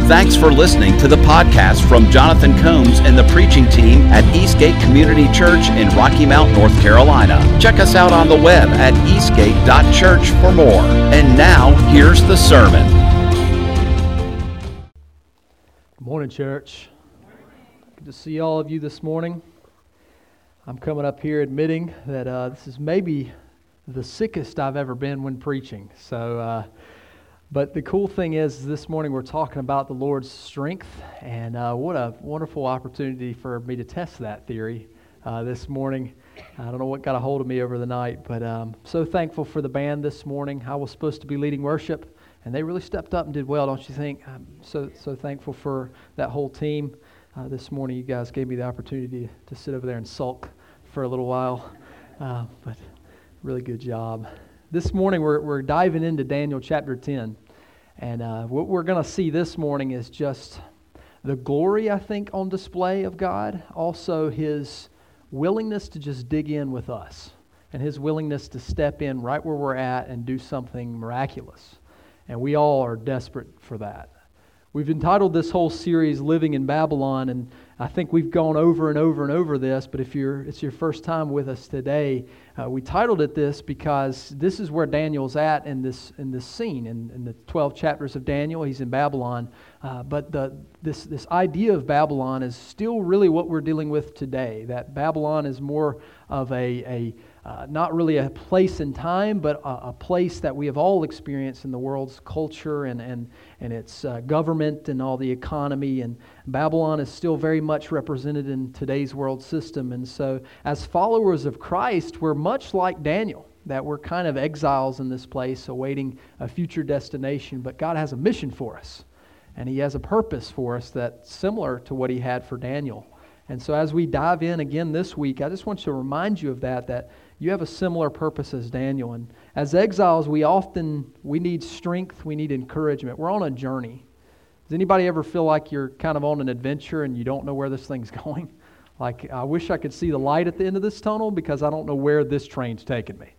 Thanks for listening to the podcast from Jonathan Combs and the preaching team at Eastgate Community Church in Rocky Mount, North Carolina. Check us out on the web at eastgate.church for more. And now, here's the sermon. Good morning, church. Good to see all of you this morning. I'm coming up here admitting that this is maybe the sickest I've ever been when preaching. But the cool thing is this morning we're talking about the Lord's strength, and what a wonderful opportunity for me to test that theory this morning. I don't know what got a hold of me over the night, but I'm so thankful for the band this morning. I was supposed to be leading worship, and they really stepped up and did well, don't you think? I'm so thankful for that whole team. This morning you guys gave me the opportunity to sit over there and sulk for a little while, but really good job. This morning we're diving into Daniel chapter 10, and what we're going to see this morning is just the glory, I think, on display of God, also His willingness to just dig in with us, and His willingness to step in right where we're at and do something miraculous, and we all are desperate for that. We've entitled this whole series Living in Babylon, and I think we've gone over and over and over this, but if it's your first time with us today, we titled it this because this is where Daniel's at in this scene. In the 12 chapters of Daniel, he's in Babylon, but this idea of Babylon is still really what we're dealing with today, that Babylon is more of a not really a place in time, but a place that we have all experienced in the world's culture and its government and all the economy. And Babylon is still very much represented in today's world system. And so as followers of Christ, we're much like Daniel, that we're kind of exiles in this place awaiting a future destination. But God has a mission for us, and He has a purpose for us that's similar to what He had for Daniel. And so as we dive in again this week, I just want to remind you of that you have a similar purpose as Daniel. And as exiles, we need strength, we need encouragement. We're on a journey. Does anybody ever feel like you're kind of on an adventure and you don't know where this thing's going? Like, I wish I could see the light at the end of this tunnel because I don't know where this train's taking me.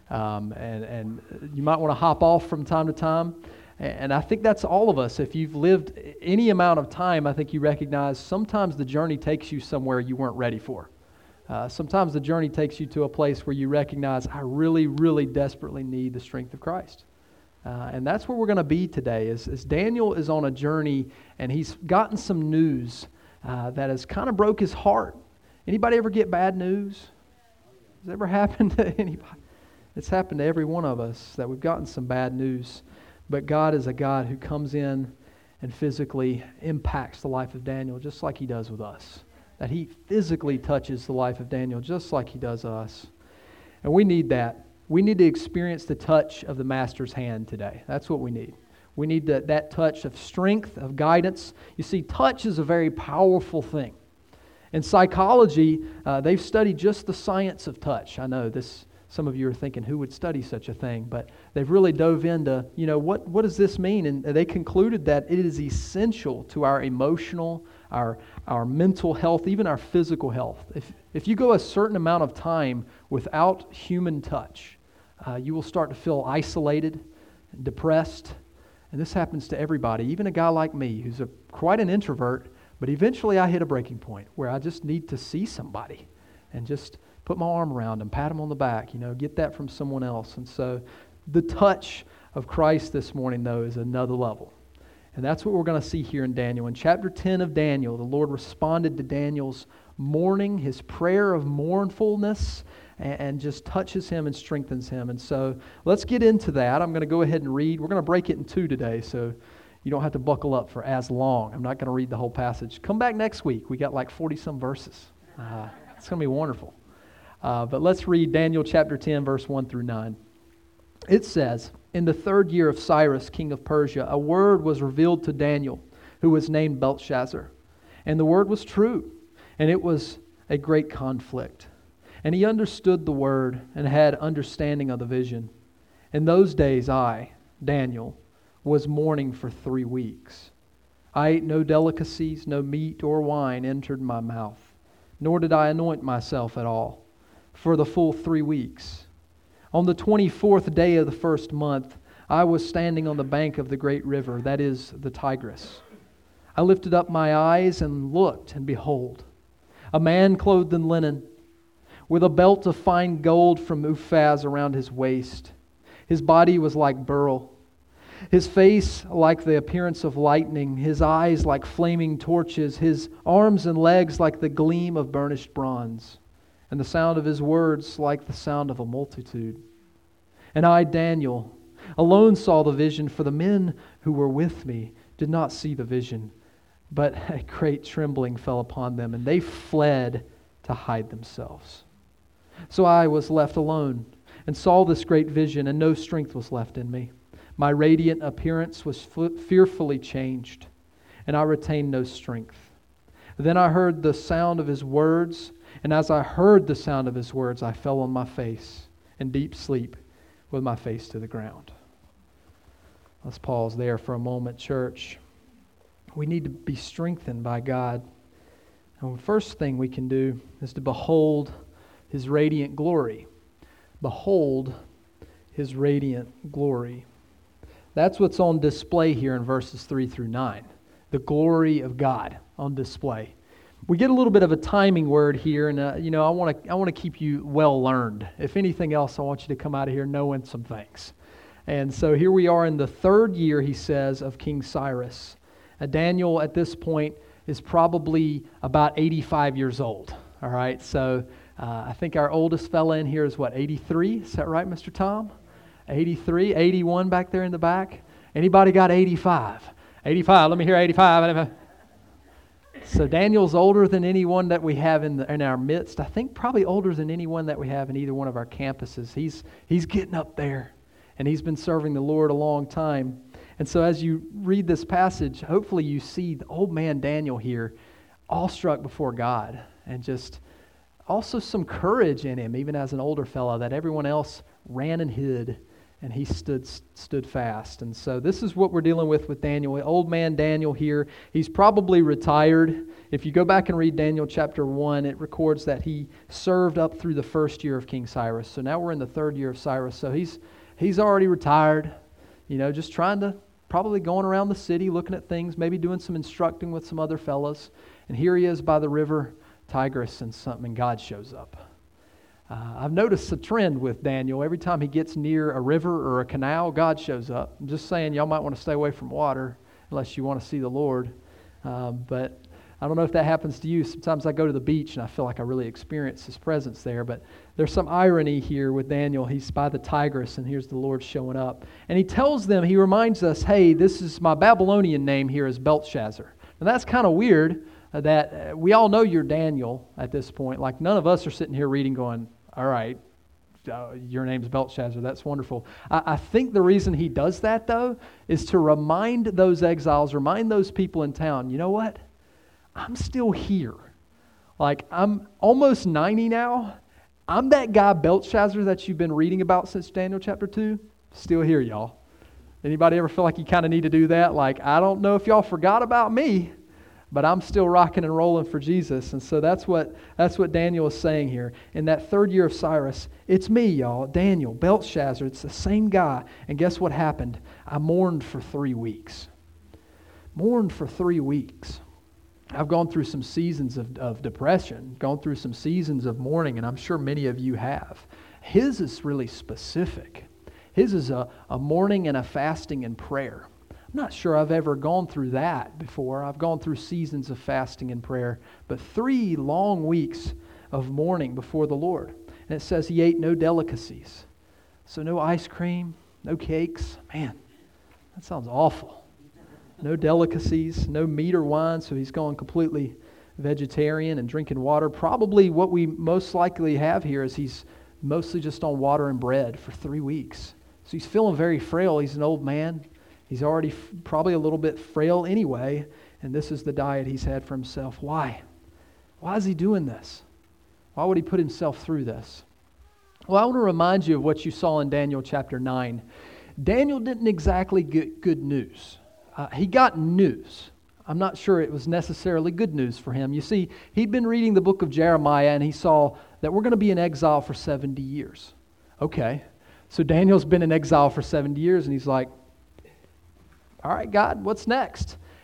And you might want to hop off from time to time. And I think that's all of us. If you've lived any amount of time, I think you recognize sometimes the journey takes you somewhere you weren't ready for. Sometimes the journey takes you to a place where you recognize, I really, really desperately need the strength of Christ. And that's where we're going to be today, as Daniel is on a journey, and he's gotten some news that has kind of broke his heart. Anybody ever get bad news? Has it ever happened to anybody? It's happened to every one of us that we've gotten some bad news. But God is a God who comes in and physically impacts the life of Daniel just like He does with us. That He physically touches the life of Daniel just like He does us. And we need that. We need to experience the touch of the Master's hand today. That's what we need. We need that touch of strength, of guidance. You see, touch is a very powerful thing. In psychology, they've studied just the science of touch. I know this. Some of you are thinking, who would study such a thing? But they've really dove into, what does this mean? And they concluded that it is essential to our emotional, our mental health, even our physical health. If you go a certain amount of time without human touch, you will start to feel isolated, depressed. And this happens to everybody, even a guy like me who's quite an introvert, but eventually I hit a breaking point where I just need to see somebody and just put my arm around them, pat them on the back, get that from someone else. And so the touch of Christ this morning, though, is another level. And that's what we're going to see here in Daniel. In chapter 10 of Daniel, the Lord responded to Daniel's mourning, his prayer of mournfulness, and just touches him and strengthens him. And so let's get into that. I'm going to go ahead and read. We're going to break it in two today, so you don't have to buckle up for as long. I'm not going to read the whole passage. Come back next week. We got like 40-some verses. It's going to be wonderful. But let's read Daniel chapter 10, verse 1 through 9. It says, "In the 3rd year of Cyrus, king of Persia, a word was revealed to Daniel, who was named Belteshazzar. And the word was true, and it was a great conflict. And he understood the word and had understanding of the vision. In those days I, Daniel, was mourning for 3 weeks. I ate no delicacies, no meat or wine entered my mouth, nor did I anoint myself at all, for the full 3 weeks. On the 24th day of the 1st month, I was standing on the bank of the great river, that is, the Tigris. I lifted up my eyes and looked, and behold, a man clothed in linen, with a belt of fine gold from Uphaz around his waist. His body was like beryl, his face like the appearance of lightning, his eyes like flaming torches, his arms and legs like the gleam of burnished bronze, and the sound of his words like the sound of a multitude. And I, Daniel, alone saw the vision, for the men who were with me did not see the vision, but a great trembling fell upon them, and they fled to hide themselves. So I was left alone, and saw this great vision, and no strength was left in me. My radiant appearance was fearfully changed, and I retained no strength. Then I heard the sound of his words, and as I heard the sound of his words, I fell on my face in deep sleep with my face to the ground. Let's pause there for a moment, church. We need to be strengthened by God. And the first thing we can do is to behold His radiant glory. Behold His radiant glory. That's what's on display here in verses 3 through 9. The glory of God on display. We get a little bit of a timing word here, and I want to keep you well learned. If anything else, I want you to come out of here knowing some things. And so here we are in the third year, he says, of King Cyrus. Daniel at this point is probably about 85 years old. All right, so I think our oldest fella in here is 83? Is that right, Mr. Tom? 83, 81 back there in the back. Anybody got 85? 85, let me hear 85. So Daniel's older than anyone that we have in our midst. I think probably older than anyone that we have in either one of our campuses. He's getting up there, and he's been serving the Lord a long time. And so as you read this passage, hopefully you see the old man Daniel here, awestruck before God, and just also some courage in him, even as an older fellow, that everyone else ran and hid, and he stood fast. And so this is what we're dealing with Daniel. Old man Daniel here, he's probably retired. If you go back and read Daniel chapter 1, it records that he served up through the first year of King Cyrus. So now we're in the third year of Cyrus. So he's already retired, just trying to, probably going around the city, looking at things, maybe doing some instructing with some other fellas. And here he is by the river Tigris, and God shows up. I've noticed a trend with Daniel. Every time he gets near a river or a canal, God shows up. I'm just saying, y'all might want to stay away from water unless you want to see the Lord. But I don't know if that happens to you. Sometimes I go to the beach and I feel like I really experience His presence there. But there's some irony here with Daniel. He's by the Tigris, and here's the Lord showing up. And he tells them, he reminds us, hey, this is my Babylonian name here is Belshazzar. And that's kind of weird that we all know you're Daniel at this point. Like none of us are sitting here reading going, all right, your name's Belshazzar. That's wonderful. I think the reason he does that, though, is to remind those exiles, remind those people in town, you know what? I'm still here. Like, I'm almost 90 now. I'm that guy Belshazzar that you've been reading about since Daniel chapter 2. Still here, y'all. Anybody ever feel like you kind of need to do that? Like, I don't know if y'all forgot about me, but I'm still rocking and rolling for Jesus. And so that's what Daniel is saying here. In that third year of Cyrus, it's me, y'all, Daniel, Belshazzar. It's the same guy. And guess what happened? I mourned for 3 weeks. Mourned for 3 weeks. I've gone through some seasons of depression, gone through some seasons of mourning, and I'm sure many of you have. His is really specific. His is a mourning and a fasting and prayer. I'm not sure I've ever gone through that before. I've gone through seasons of fasting and prayer, but 3 long weeks of mourning before the Lord. And it says he ate no delicacies. So no ice cream, no cakes. Man, that sounds awful. No delicacies, no meat or wine, so he's gone completely vegetarian and drinking water. Probably what we most likely have here is he's mostly just on water and bread for 3 weeks. So he's feeling very frail. He's an old man. He's already probably a little bit frail anyway, and this is the diet he's had for himself. Why? Why is he doing this? Why would he put himself through this? Well, I want to remind you of what you saw in Daniel chapter 9. Daniel didn't exactly get good news. He got news. I'm not sure it was necessarily good news for him. You see, he'd been reading the book of Jeremiah, and he saw that we're going to be in exile for 70 years. Okay, so Daniel's been in exile for 70 years, and he's like, all right, God, what's next?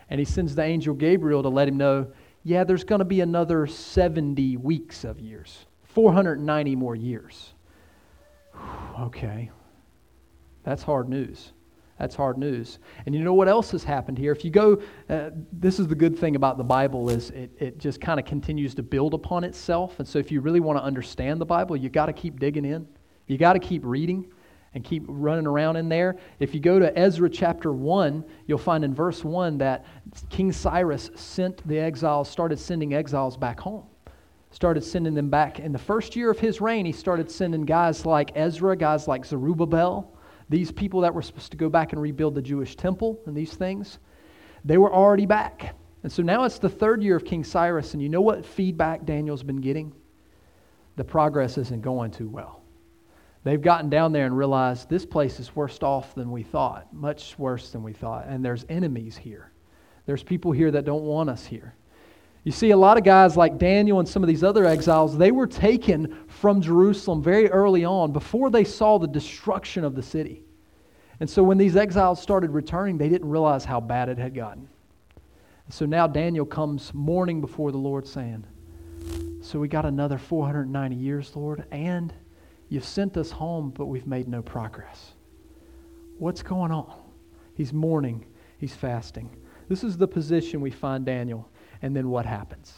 And he sends the angel Gabriel to let him know, yeah, there's going to be another 70 weeks of years, 490 more years. Okay, that's hard news. That's hard news. And you know what else has happened here? If you go, this is the good thing about the Bible is it just kind of continues to build upon itself. And so if you really want to understand the Bible, you got to keep digging in. You got to keep reading and keep running around in there. If you go to Ezra chapter 1, you'll find in verse 1 that King Cyrus started sending exiles back home. Started sending them back. In the first year of his reign, he started sending guys like Ezra, guys like Zerubbabel, these people that were supposed to go back and rebuild the Jewish temple and these things. They were already back. And so now it's the third year of King Cyrus, and you know what feedback Daniel's been getting? The progress isn't going too well. They've gotten down there and realized this place is worse off than we thought, much worse than we thought. And there's enemies here. There's people here that don't want us here. You see, a lot of guys like Daniel and some of these other exiles, they were taken from Jerusalem very early on before they saw the destruction of the city. And so when these exiles started returning, they didn't realize how bad it had gotten. And so now Daniel comes mourning before the Lord saying, so we got another 490 years, Lord, and you've sent us home, but we've made no progress. What's going on? He's mourning. He's fasting. This is the position we find Daniel. And then what happens?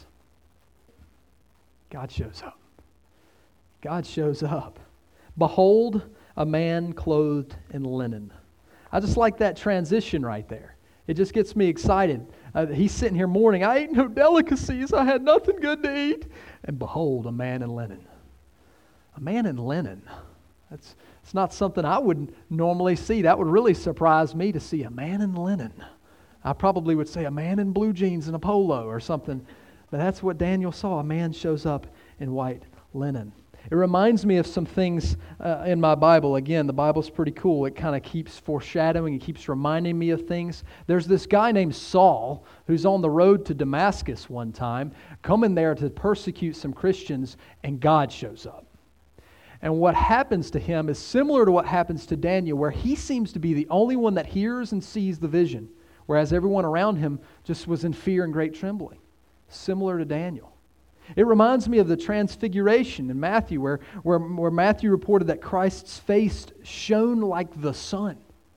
God shows up. God shows up. Behold, a man clothed in linen. I just like that transition right there. It just gets me excited. He's sitting here mourning. I ate no delicacies. I had nothing good to eat. And behold, a man in linen. A man in linen. It's not something I would normally see. That would really surprise me to see a man in linen. I probably would say a man in blue jeans and a polo or something. But that's what Daniel saw. A man shows up in white linen. It reminds me of some things in my Bible. Again, the Bible's pretty cool. It kind of keeps foreshadowing. It keeps reminding me of things. There's this guy named Saul who's on the road to Damascus one time, coming there to persecute some Christians, and God shows up. And what happens to him is similar to what happens to Daniel, where he seems to be the only one that hears and sees the vision, whereas everyone around him just was in fear and great trembling, similar to Daniel. It reminds me of the transfiguration in Matthew, where Matthew reported that Christ's face shone like the sun.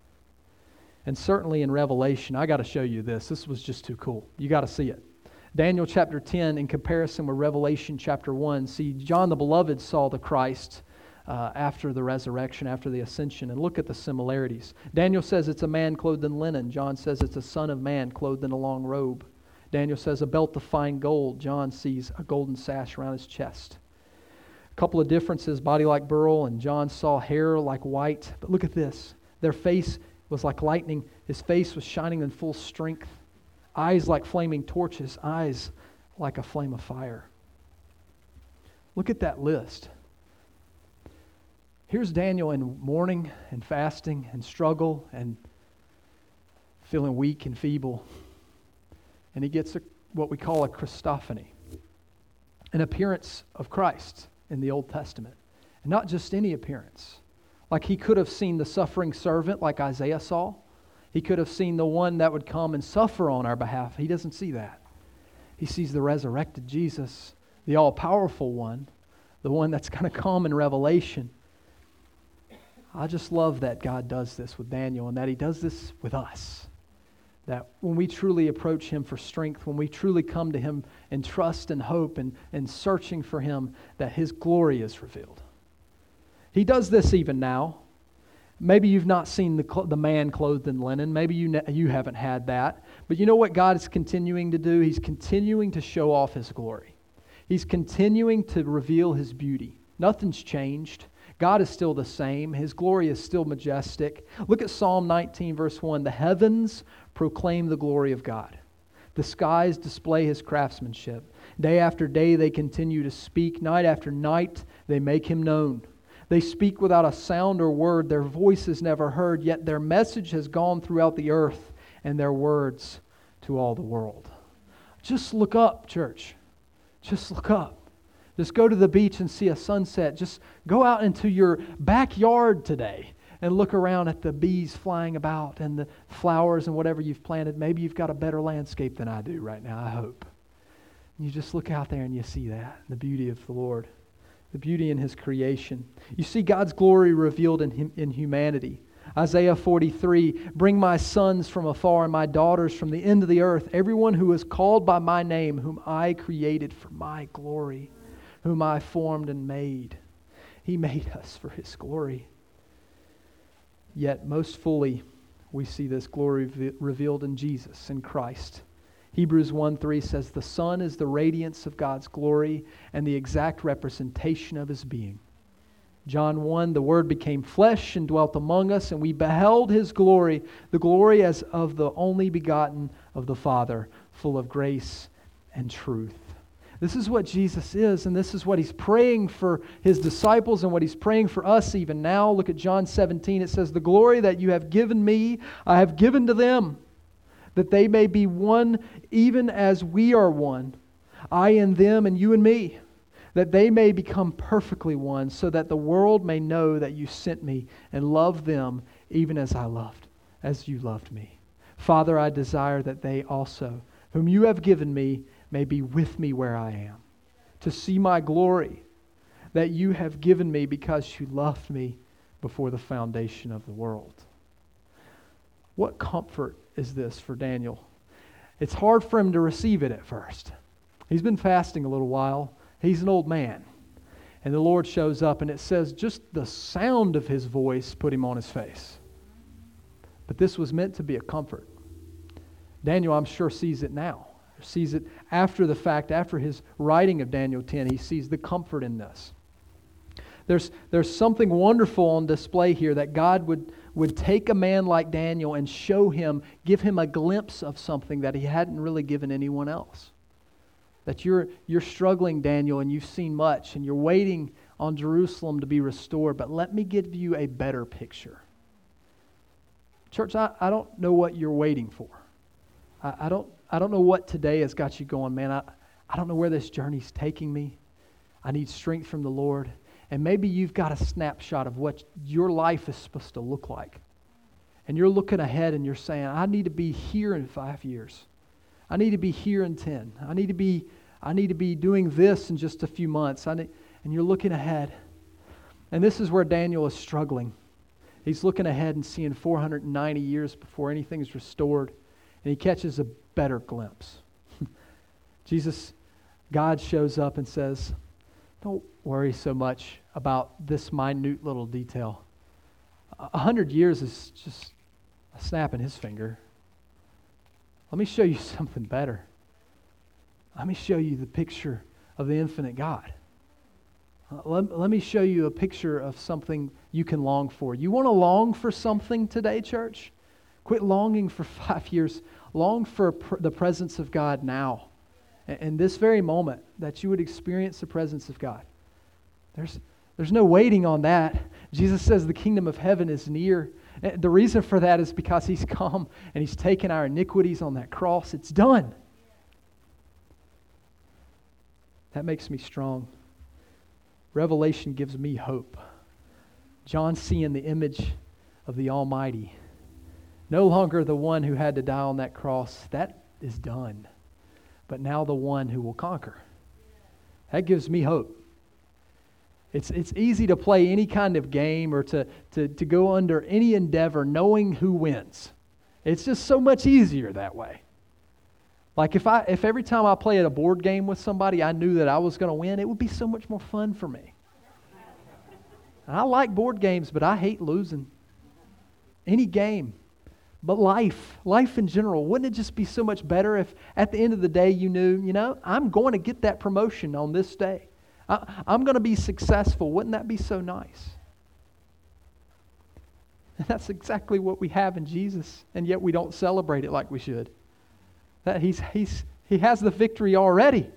And certainly in Revelation, I got to show you this. This was just too cool. You got to see it. Daniel chapter 10, in comparison with Revelation chapter 1, see, John the Beloved saw the Christ after the resurrection, after the ascension, and look at the similarities. Daniel says it's a man clothed in linen. John says it's a son of man clothed in a long robe. Daniel says a belt of fine gold. John sees a golden sash around his chest. A couple of differences, body like beryl, and John saw hair like white. But look at this. Their face was like lightning. His face was shining in full strength. Eyes like flaming torches. Eyes like a flame of fire. Look at that list. Here's Daniel in mourning and fasting and struggle and feeling weak and feeble. And he gets what we call a Christophany, an appearance of Christ in the Old Testament. And not just any appearance. Like he could have seen the suffering servant like Isaiah saw. He could have seen the one that would come and suffer on our behalf. He doesn't see that. He sees the resurrected Jesus, the all-powerful one, the one that's going to come in Revelation. I just love that God does this with Daniel and that He does this with us. That when we truly approach Him for strength, when we truly come to Him in trust and hope and searching for Him, that His glory is revealed. He does this even now. Maybe you've not seen the man clothed in linen. Maybe you haven't had that. But you know what God is continuing to do? He's continuing to show off His glory. He's continuing to reveal His beauty. Nothing's changed. God is still the same. His glory is still majestic. Look at Psalm 19, verse 1. The heavens proclaim the glory of God. The skies display His craftsmanship. Day after day they continue to speak. Night after night they make Him known. They speak without a sound or word. Their voice is never heard, yet their message has gone throughout the earth and their words to all the world. Just look up, church. Just look up. Just go to the beach and see a sunset. Just go out into your backyard today and look around at the bees flying about and the flowers and whatever you've planted. Maybe you've got a better landscape than I do right now, I hope. And you just look out there and you see that, the beauty of the Lord, the beauty in His creation. You see God's glory revealed in humanity. Isaiah 43, bring my sons from afar and my daughters from the end of the earth, everyone who is called by my name, whom I created for my glory, whom I formed and made. He made us for His glory. Yet most fully, we see this glory revealed in Jesus, in Christ. Hebrews 1:3 says, the Son is the radiance of God's glory and the exact representation of His being. John 1, the Word became flesh and dwelt among us, and we beheld His glory, the glory as of the only begotten of the Father, full of grace and truth. This is what Jesus is, and this is what He's praying for His disciples and what He's praying for us even now. Look at John 17. It says, the glory that you have given me, I have given to them, that they may be one even as we are one, I and them and you and me, that they may become perfectly one, so that the world may know that you sent me and loved them even as you loved me. Father, I desire that they also, whom you have given me, may be with me where I am, to see my glory that you have given me because you loved me before the foundation of the world. What comfort is this for Daniel? It's hard for him to receive it at first. He's been fasting a little while. He's an old man. And the Lord shows up, and it says just the sound of His voice put him on his face. But this was meant to be a comfort. Daniel, I'm sure, sees it now. Sees it after the fact, after his writing of Daniel 10. He sees the comfort in this. There's something wonderful on display here, that God would take a man like Daniel and show him, give him a glimpse of something that He hadn't really given anyone else. That you're struggling, Daniel, and you've seen much, and you're waiting on Jerusalem to be restored, but let me give you a better picture. Church, I don't know what you're waiting for. I don't know what today has got you going, man. I don't know where this journey's taking me. I need strength from the Lord. And maybe you've got a snapshot of what your life is supposed to look like. And you're looking ahead and you're saying, I need to be here in 5 years. I need to be here in 10. I need to be doing this in just a few months. And you're looking ahead. And this is where Daniel is struggling. He's looking ahead and seeing 490 years before anything's restored. And he catches a better glimpse. God shows up and says, don't worry so much about this minute little detail. 100 years is just a snap in His finger. Let me show you something better. Let me show you the picture of the infinite God. Let me show you a picture of something you can long for. You want to long for something today, church? Quit longing for 5 years. Long for the presence of God now. In this very moment, that you would experience the presence of God. There's no waiting on that. Jesus says the kingdom of heaven is near. The reason for that is because He's come and He's taken our iniquities on that cross. It's done. That makes me strong. Revelation gives me hope. John seeing the image of the Almighty. No longer the one who had to die on that cross. That is done. But now the one who will conquer. That gives me hope. It's easy to play any kind of game or to go under any endeavor knowing who wins. It's just so much easier that way. Like if every time I play at a board game with somebody I knew that I was going to win, it would be so much more fun for me. And I like board games, but I hate losing. Any game. But life in general, wouldn't it just be so much better if at the end of the day you knew, I'm going to get that promotion on this day. I'm going to be successful. Wouldn't that be so nice? And that's exactly what we have in Jesus, and yet we don't celebrate it like we should. That He has the victory already.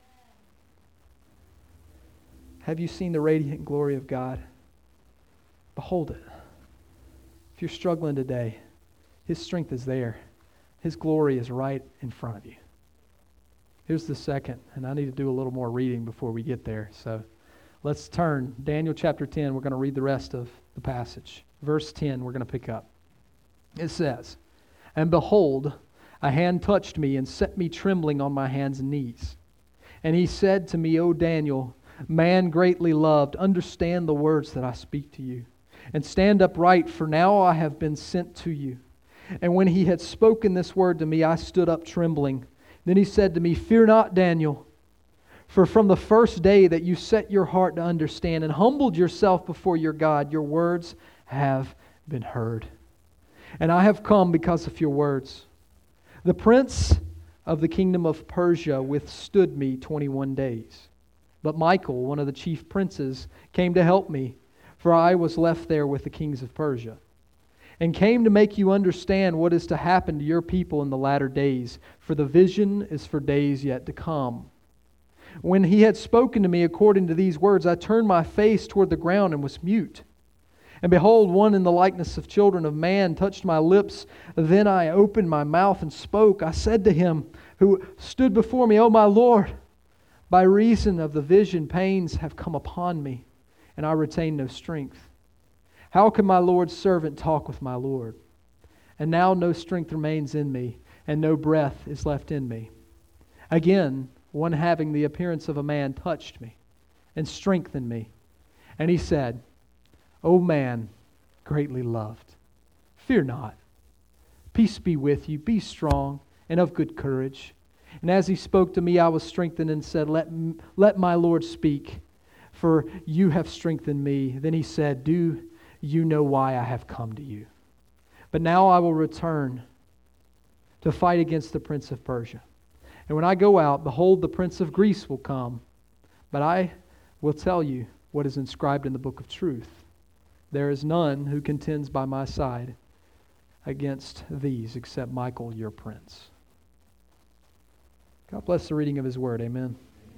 Have you seen the radiant glory of God? Behold it. If you're struggling today, His strength is there. His glory is right in front of you. Here's the second, and I need to do a little more reading before we get there. So let's turn. Daniel chapter 10, we're going to read the rest of the passage, verse 10, we're going to pick up. It says, "And behold, a hand touched me and set me trembling on my hands and knees. And he said to me, O Daniel, man greatly loved, understand the words that I speak to you, and stand upright, for now I have been sent to you. And when he had spoken this word to me, I stood up trembling. Then he said to me, Fear not, Daniel, for from the first day that you set your heart to understand and humbled yourself before your God, your words have been heard. And I have come because of your words. The prince of the kingdom of Persia withstood me 21 days. But Michael, one of the chief princes, came to help me, for I was left there with the kings of Persia, and came to make you understand what is to happen to your people in the latter days, for the vision is for days yet to come. When he had spoken to me according to these words, I turned my face toward the ground and was mute. And behold, one in the likeness of children of man touched my lips. Then I opened my mouth and spoke. I said to him who stood before me, O my Lord, by reason of the vision, pains have come upon me, and I retain no strength. How can my Lord's servant talk with my Lord? And now no strength remains in me, and no breath is left in me. Again, one having the appearance of a man touched me and strengthened me. And he said, O man, greatly loved, fear not. Peace be with you, be strong and of good courage. And as he spoke to me, I was strengthened and said, Let my Lord speak, for you have strengthened me. Then he said, Do you know why I have come to you? But now I will return to fight against the prince of Persia. And when I go out, behold, the prince of Greece will come. But I will tell you what is inscribed in the book of truth. There is none who contends by my side against these except Michael, your prince." God bless the reading of His Word. Amen.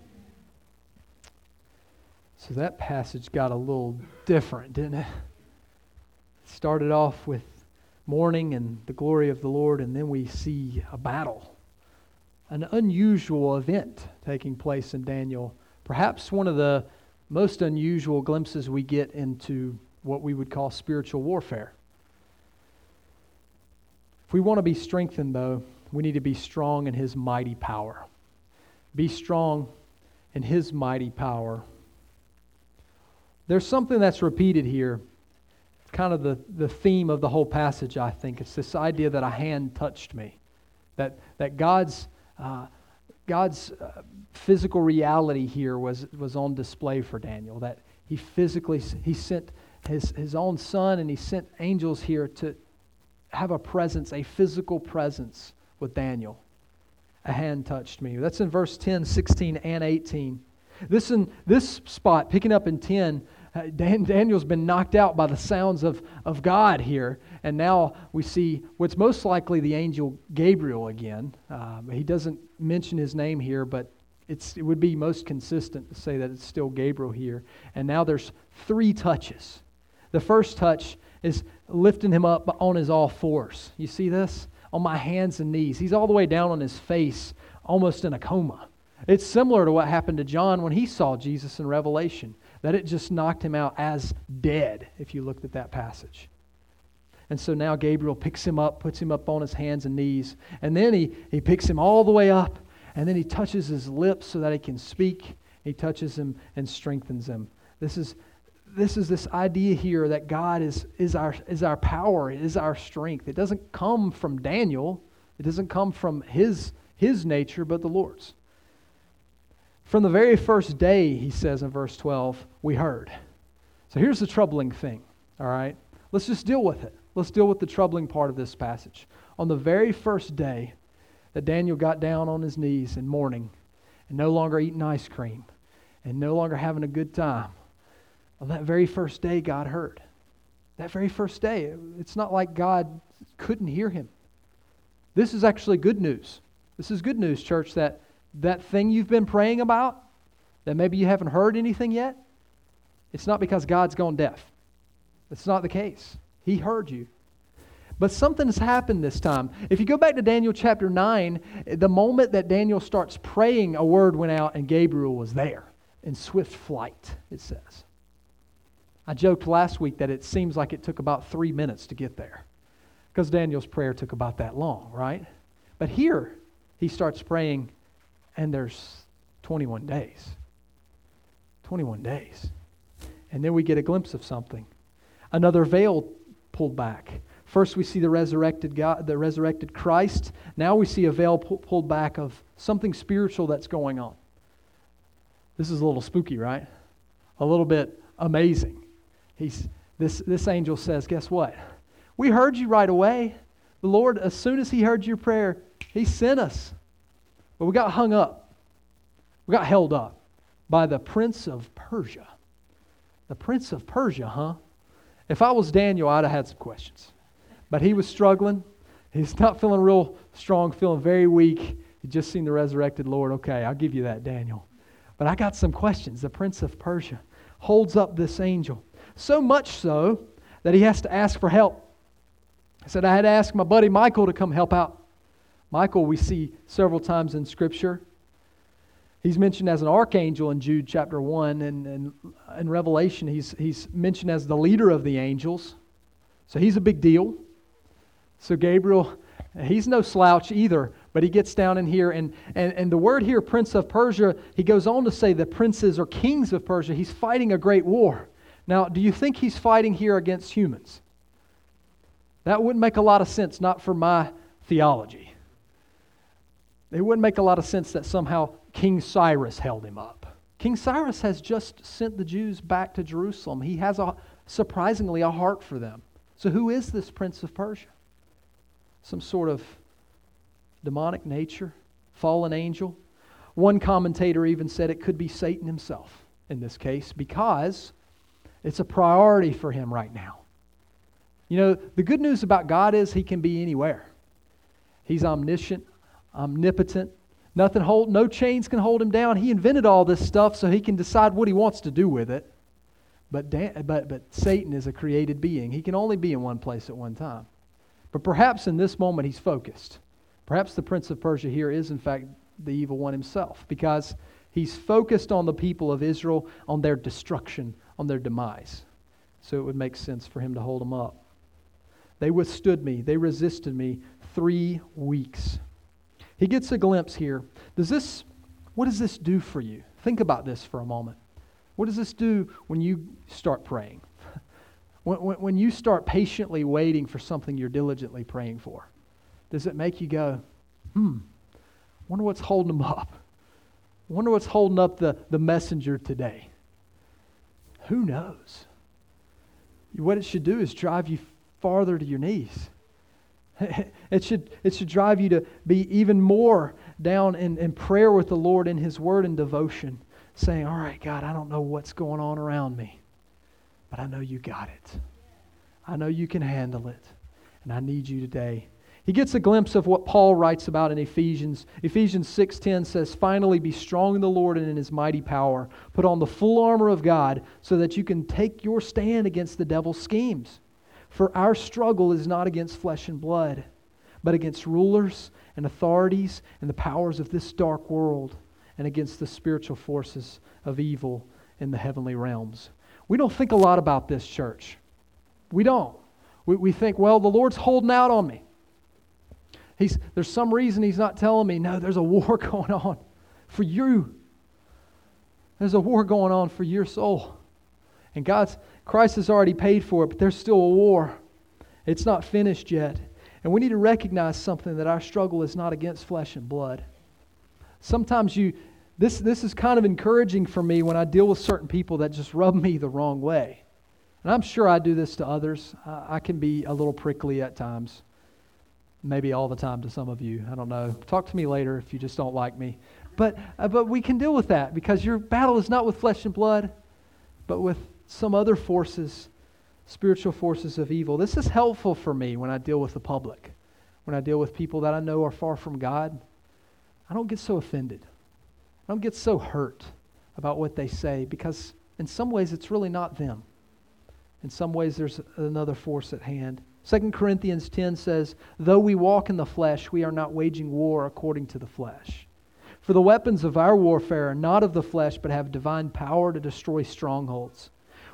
So that passage got a little different, didn't it? It started off with mourning and the glory of the Lord, and then we see a battle. An unusual event taking place in Daniel. Perhaps one of the most unusual glimpses we get into what we would call spiritual warfare. If we want to be strengthened, though, we need to be strong in His mighty power. Be strong in His mighty power. There's something that's repeated here, kind of the theme of the whole passage, I think. It's this idea that a hand touched me. That God's physical reality here was on display for Daniel. That He sent His own Son, and He sent angels here to have a presence, a physical presence with Daniel. A hand touched me. That's in verse 10, 16, and 18. This spot, picking up in 10, Daniel's been knocked out by the sounds of God here. And now we see what's most likely the angel Gabriel again. He doesn't mention his name here, but it would be most consistent to say that it's still Gabriel here. And now there's 3 touches. The first touch is lifting him up on his all fours. You see this? On my hands and knees. He's all the way down on his face, almost in a coma. It's similar to what happened to John when he saw Jesus in Revelation, that it just knocked him out as dead, if you looked at that passage. And so now Gabriel picks him up, puts him up on his hands and knees, and then he picks him all the way up, and then he touches his lips so that he can speak. He touches him and strengthens him. This is this idea here that God is our power, it is our strength. It doesn't come from Daniel. It doesn't come from his nature, but the Lord's. From the very first day, he says in verse 12, we heard. So here's the troubling thing, all right? Let's just deal with it. Let's deal with the troubling part of this passage. On the very first day that Daniel got down on his knees in mourning and no longer eating ice cream and no longer having a good time, on that very first day, God heard. That very first day, it's not like God couldn't hear him. This is actually good news. This is good news, church, that thing you've been praying about, that maybe you haven't heard anything yet, it's not because God's gone deaf. It's not the case. He heard you. But something's happened this time. If you go back to Daniel chapter 9, the moment that Daniel starts praying, a word went out and Gabriel was there in swift flight, it says. I joked last week that it seems like it took about 3 minutes to get there, because Daniel's prayer took about that long, right? But here, he starts praying, and there's 21 days. 21 days. And then we get a glimpse of something. Another veil pulled back. First we see the resurrected God, the resurrected Christ. Now we see a veil pulled back of something spiritual that's going on. This is a little spooky, right? A little bit amazing. This angel says, guess what? We heard you right away. The Lord, as soon as He heard your prayer, He sent us. But we got hung up. We got held up by the Prince of Persia. The Prince of Persia, huh? If I was Daniel, I'd have had some questions. But he was struggling. He's not feeling real strong, feeling very weak. He'd just seen the resurrected Lord. Okay, I'll give you that, Daniel. But I got some questions. The Prince of Persia holds up this angel. So much so that he has to ask for help. He said, I had to ask my buddy Michael to come help out. Michael, we see several times in Scripture. He's mentioned as an archangel in Jude chapter 1, and in Revelation he's mentioned as the leader of the angels. So he's a big deal. So Gabriel, he's no slouch either, but he gets down in here, and the word here, Prince of Persia, he goes on to say the princes or kings of Persia, he's fighting a great war. Now, do you think he's fighting here against humans? That wouldn't make a lot of sense, not for my theology. It wouldn't make a lot of sense that somehow King Cyrus held him up. King Cyrus has just sent the Jews back to Jerusalem. He has surprisingly a heart for them. So who is this Prince of Persia? Some sort of demonic nature, fallen angel? One commentator even said it could be Satan himself in this case, because it's a priority for him right now. You know, the good news about God is He can be anywhere. He's omniscient, omnipotent. No chains can hold Him down. He invented all this stuff so He can decide what He wants to do with it. But Satan is a created being. He can only be in one place at one time. But perhaps in this moment He's focused. Perhaps the Prince of Persia here is in fact the evil one himself, because he's focused on the people of Israel, on their destruction, on their demise. So it would make sense for him to hold them up. They withstood me. They resisted me 3 weeks. He gets a glimpse here. What does this do for you? Think about this for a moment. What does this do when you start praying? When you start patiently waiting for something you're diligently praying for? Does it make you go, wonder what's holding them up? Wonder what's holding up the messenger today? Who knows? What it should do is drive you farther to your knees. It should drive you to be even more down in prayer with the Lord in His Word and devotion, saying, all right, God, I don't know what's going on around me, but I know You got it. I know You can handle it, and I need You today. He gets a glimpse of what Paul writes about in Ephesians. Ephesians 6:10 says, finally be strong in the Lord and in His mighty power. Put on the full armor of God so that you can take your stand against the devil's schemes. For our struggle is not against flesh and blood, but against rulers and authorities and the powers of this dark world, and against the spiritual forces of evil in the heavenly realms. We don't think a lot about this, church. We don't. We think, well, the Lord's holding out on me. There's some reason He's not telling me. No, there's a war going on for you. There's a war going on for your soul. And Christ has already paid for it, but there's still a war. It's not finished yet. And we need to recognize something, that our struggle is not against flesh and blood. Sometimes this is kind of encouraging for me when I deal with certain people that just rub me the wrong way. And I'm sure I do this to others. I can be a little prickly at times. Maybe all the time to some of you. I don't know. Talk to me later if you just don't like me. But we can deal with that, because your battle is not with flesh and blood, but with some other forces, spiritual forces of evil. This is helpful for me when I deal with the public. When I deal with people that I know are far from God, I don't get so offended. I don't get so hurt about what they say, because in some ways it's really not them. In some ways there's another force at hand. 2 Corinthians 10 says, though we walk in the flesh, we are not waging war according to the flesh. For the weapons of our warfare are not of the flesh, but have divine power to destroy strongholds.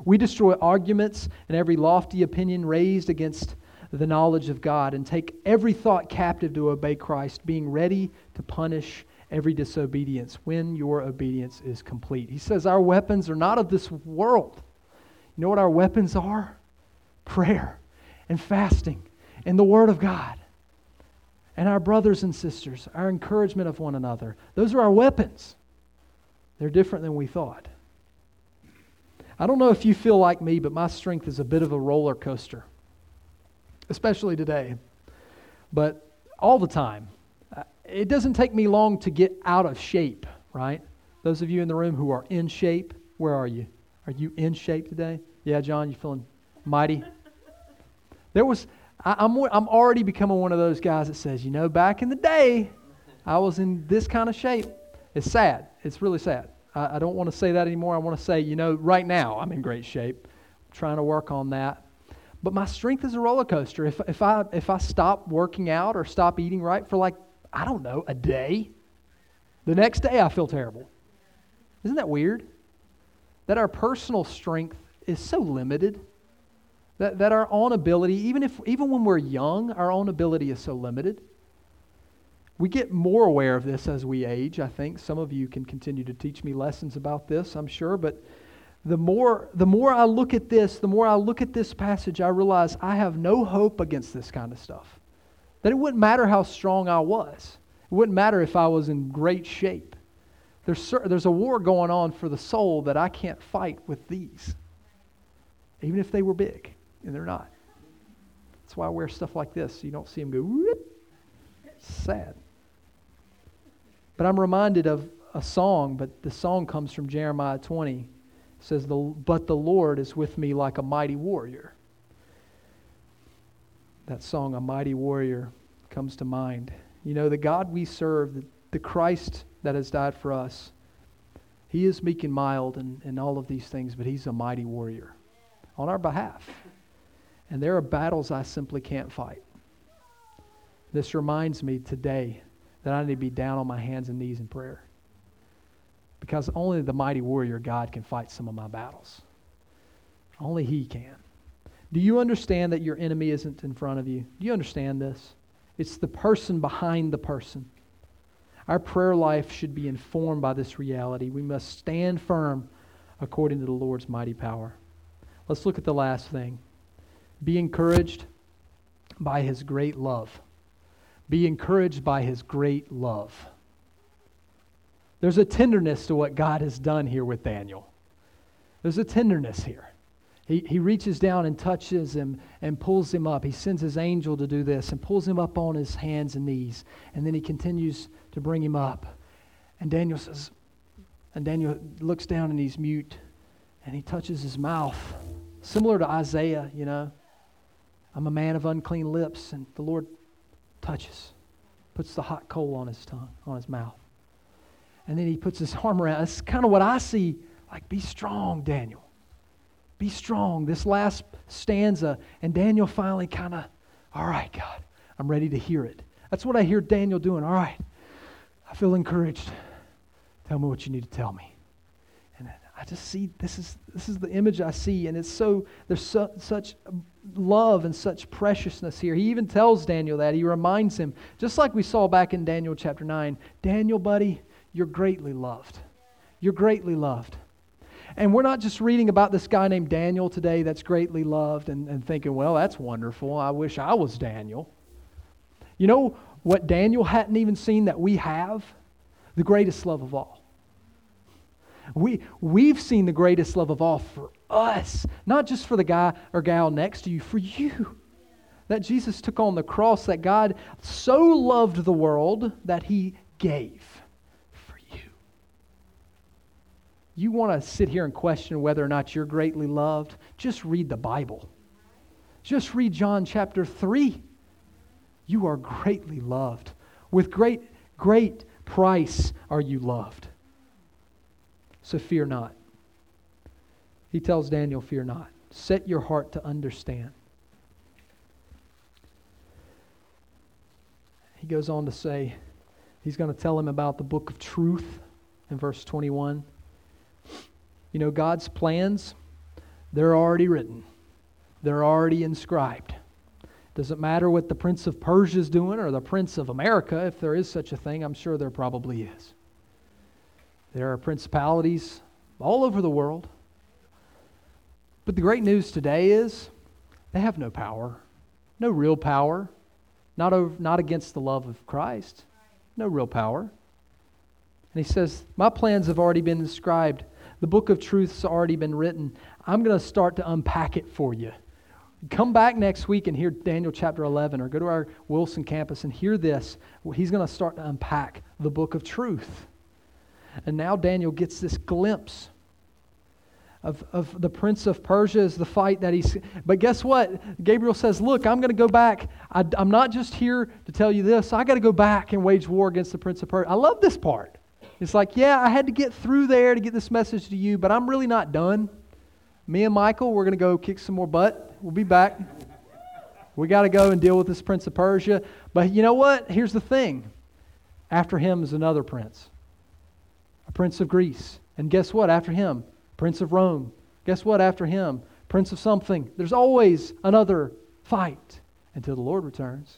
We destroy arguments and every lofty opinion raised against the knowledge of God, and take every thought captive to obey Christ, being ready to punish every disobedience when your obedience is complete. He says our weapons are not of this world. You know what our weapons are? Prayer and fasting and the Word of God. And our brothers and sisters, our encouragement of one another. Those are our weapons. They're different than we thought. I don't know if you feel like me, but my strength is a bit of a roller coaster. Especially today. But all the time. It doesn't take me long to get out of shape, right? Those of you in the room who are in shape, where are you? Are you in shape today? Yeah, John, you feeling mighty? I'm already becoming one of those guys that says, back in the day, I was in this kind of shape. It's sad. It's really sad. I don't want to say that anymore. I want to say, right now I'm in great shape. I'm trying to work on that. But my strength is a roller coaster. If I stop working out or stop eating right for a day, the next day I feel terrible. Isn't that weird? That our personal strength is so limited. That our own ability, even when we're young, our own ability is so limited. We get more aware of this as we age, I think. Some of you can continue to teach me lessons about this, I'm sure, but the more I look at this, the more I look at this passage, I realize I have no hope against this kind of stuff. That it wouldn't matter how strong I was. It wouldn't matter if I was in great shape. There's a war going on for the soul that I can't fight with these. Even if they were big, and they're not. That's why I wear stuff like this, so you don't see them go, whoop. Sad. But I'm reminded of a song, but the song comes from Jeremiah 20. It says, but the Lord is with me like a mighty warrior. That song, A Mighty Warrior, comes to mind. The God we serve, the Christ that has died for us, He is meek and mild and all of these things, but He's a mighty warrior on our behalf. And there are battles I simply can't fight. This reminds me today that I need to be down on my hands and knees in prayer. Because only the mighty warrior God can fight some of my battles. Only He can. Do you understand that your enemy isn't in front of you? Do you understand this? It's the person behind the person. Our prayer life should be informed by this reality. We must stand firm according to the Lord's mighty power. Let's look at the last thing. Be encouraged by His great love. Be encouraged by His great love. There's a tenderness to what God has done here with Daniel. There's a tenderness here. He reaches down and touches him and pulls him up. He sends his angel to do this and pulls him up on his hands and knees. And then he continues to bring him up. And Daniel looks down and he's mute. And he touches his mouth. Similar to Isaiah, I'm a man of unclean lips. And the Lord touches. Puts the hot coal on his tongue, on his mouth. And then he puts his arm around. It's kind of what I see. Like, be strong, Daniel. Be strong. This last stanza. And Daniel finally kind of, all right, God, I'm ready to hear it. That's what I hear Daniel doing. All right, I feel encouraged. Tell me what you need to tell me. And I just see, this is the image I see. And it's there's such love and such preciousness here. He even tells Daniel that. He reminds him, just like we saw back in Daniel chapter 9, Daniel, buddy, you're greatly loved. You're greatly loved. And we're not just reading about this guy named Daniel today that's greatly loved and thinking, well, that's wonderful. I wish I was Daniel. You know what Daniel hadn't even seen that we have? The greatest love of all. We've seen the greatest love of all for us. Not just for the guy or gal next to you, for you. That Jesus took on the cross, that God so loved the world that He gave. You want to sit here and question whether or not you're greatly loved? Just read the Bible. Just read John chapter 3. You are greatly loved. With great price are you loved. So fear not. He tells Daniel, fear not. Set your heart to understand. He goes on to say, he's going to tell him about the book of truth in verse 21. God's plans, They're already written. They're already inscribed. Doesn't matter what the Prince of Persia is doing or the Prince of America, if there is such a thing. I'm sure there probably is. There are principalities all over the world. But the great news today is they have no power, no real power, not against the love of Christ, no real power. And he says, my plans have already been inscribed. The book of truth's already been written. I'm going to start to unpack it for you. Come back next week and hear Daniel chapter 11, or go to our Wilson campus and hear this. He's going to start to unpack the book of truth. And now Daniel gets this glimpse of the Prince of Persia is the fight that he's... But guess what? Gabriel says, look, I'm going to go back. I'm not just here to tell you this. I got to go back and wage war against the Prince of Persia. I love this part. It's like, yeah, I had to get through there to get this message to you, but I'm really not done. Me and Michael, we're going to go kick some more butt. We'll be back. We got to go and deal with this Prince of Persia. But you know what? Here's the thing. After him is another prince. A prince of Greece. And guess what? After him, Prince of Rome. Guess what? After him, Prince of something. There's always another fight until the Lord returns.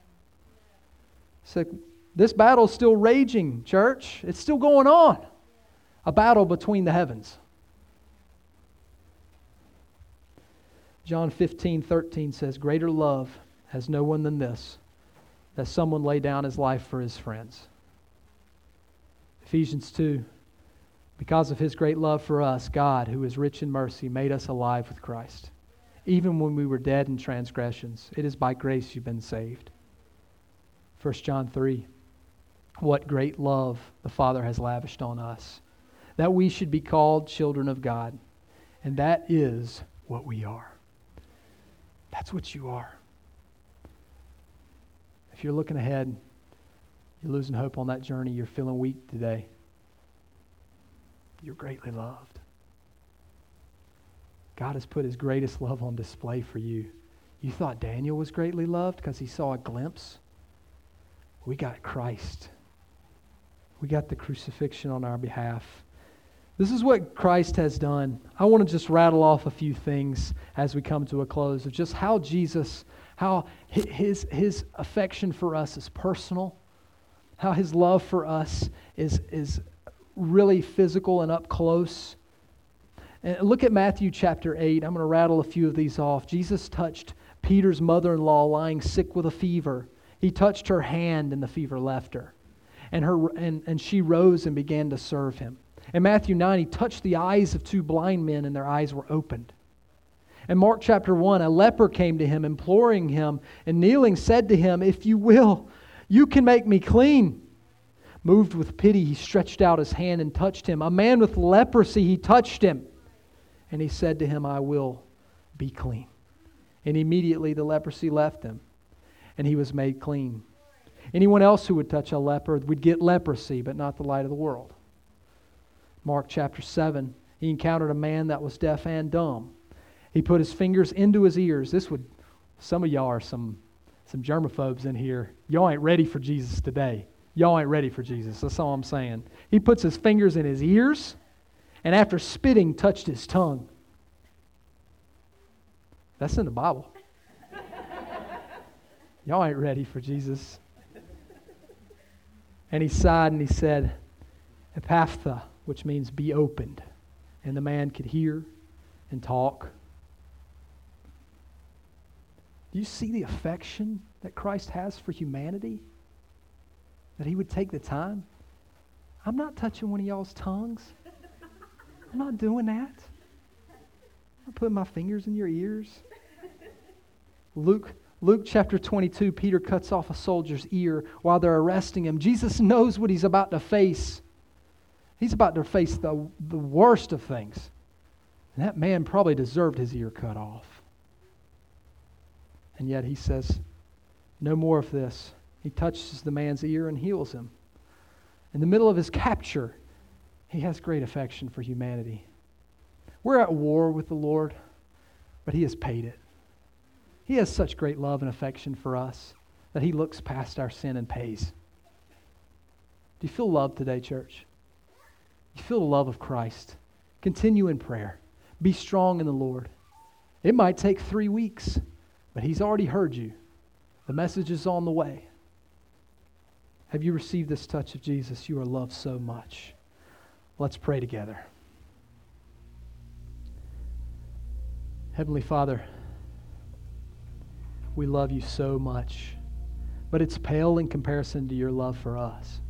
So this battle is still raging, church. It's still going on. A battle between the heavens. John 15:13 says, greater love has no one than this, that someone lay down his life for his friends. Ephesians 2, because of His great love for us, God, who is rich in mercy, made us alive with Christ. Even when we were dead in transgressions, it is by grace you've been saved. 1 John 3, what great love the Father has lavished on us, that we should be called children of God. And that is what we are. That's what you are. If you're looking ahead, you're losing hope on that journey, you're feeling weak today, you're greatly loved. God has put His greatest love on display for you. You thought Daniel was greatly loved because he saw a glimpse? We got Christ. We got the crucifixion on our behalf. This is what Christ has done. I want to just rattle off a few things as we come to a close of just how Jesus, how His affection for us is personal, how His love for us is really physical and up close. And look at Matthew chapter 8. I'm going to rattle a few of these off. Jesus touched Peter's mother-in-law lying sick with a fever. He touched her hand and the fever left her. And she rose and began to serve Him. In Matthew 9, He touched the eyes of two blind men and their eyes were opened. In Mark chapter 1, a leper came to Him, imploring Him, and kneeling said to Him, if you will, you can make me clean. Moved with pity, He stretched out His hand and touched him. A man with leprosy, He touched him. And He said to him, I will be clean. And immediately the leprosy left him, and he was made clean. Anyone else who would touch a leper would get leprosy, but not the light of the world. Mark chapter 7, He encountered a man that was deaf and dumb. He put His fingers into his ears. Some of y'all are some germaphobes in here. Y'all ain't ready for Jesus today. Y'all ain't ready for Jesus. That's all I'm saying. He puts His fingers in his ears, and after spitting, touched his tongue. That's in the Bible. Y'all ain't ready for Jesus. And He sighed and He said, Ephphatha, which means be opened. And the man could hear and talk. Do you see the affection that Christ has for humanity? That He would take the time? I'm not touching one of y'all's tongues. I'm not doing that. I'm putting my fingers in your ears. Luke chapter 22, Peter cuts off a soldier's ear while they're arresting him. Jesus knows what he's about to face. He's about to face the worst of things. And that man probably deserved his ear cut off. And yet He says, no more of this. He touches the man's ear and heals him. In the middle of his capture, He has great affection for humanity. We're at war with the Lord, but He has paid it. He has such great love and affection for us that He looks past our sin and pays. Do you feel loved today, church? You feel the love of Christ? Continue in prayer. Be strong in the Lord. It might take 3 weeks, but He's already heard you. The message is on the way. Have you received this touch of Jesus? You are loved so much. Let's pray together. Heavenly Father, we love you so much, but it's pale in comparison to your love for us.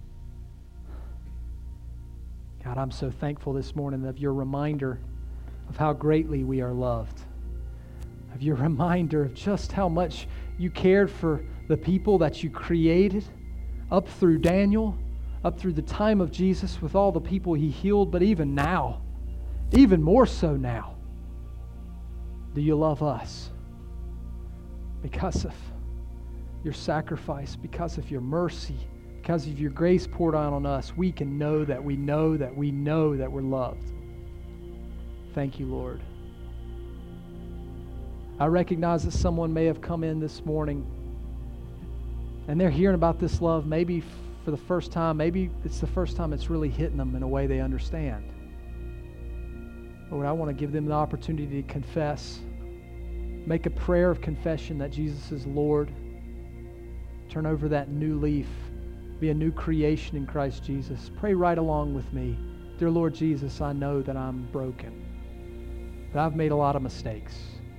God, I'm so thankful this morning of your reminder of how greatly we are loved, of your reminder of just how much you cared for the people that you created, up through Daniel, up through the time of Jesus with all the people He healed, but even now, even more so now, do you love us? Because of your sacrifice, because of your mercy, because of your grace poured out on us, we can know that we know that we know that we're loved. Thank you, Lord. I recognize that someone may have come in this morning and they're hearing about this love maybe for the first time. Maybe it's the first time it's really hitting them in a way they understand. Lord, I want to give them the opportunity to confess. Make a prayer of confession that Jesus is Lord. Turn over that new leaf. Be a new creation in Christ Jesus. Pray right along with me. Dear Lord Jesus, I know that I'm broken, that I've made a lot of mistakes,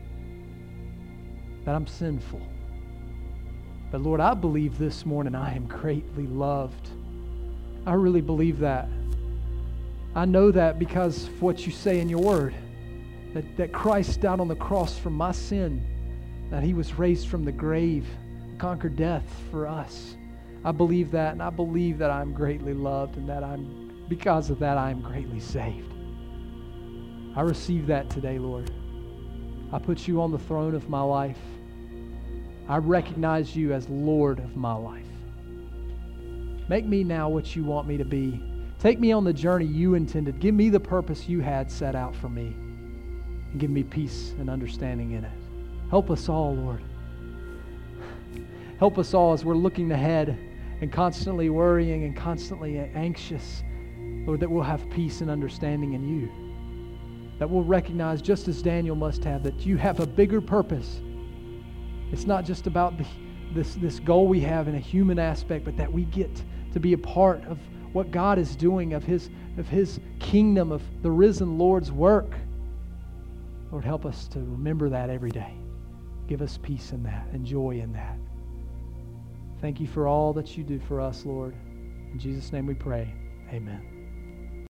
that I'm sinful. But Lord, I believe this morning I am greatly loved. I really believe that. I know that because of what you say in your word, that Christ died on the cross for my sin, that He was raised from the grave, conquered death for us. I believe that, and I believe that I'm greatly loved, and that because of that, I am greatly saved. I receive that today, Lord. I put you on the throne of my life. I recognize you as Lord of my life. Make me now what you want me to be. Take me on the journey you intended. Give me the purpose you had set out for me. And give me peace and understanding in it. Help us all, Lord. Help us all as we're looking ahead and constantly worrying and constantly anxious, Lord, that we'll have peace and understanding in you. That we'll recognize, just as Daniel must have, that you have a bigger purpose. It's not just about this goal we have in a human aspect, but that we get to be a part of what God is doing, of His kingdom, of the risen Lord's work. Lord, help us to remember that every day. Give us peace in that and joy in that. Thank you for all that you do for us, Lord. In Jesus' name we pray. Amen.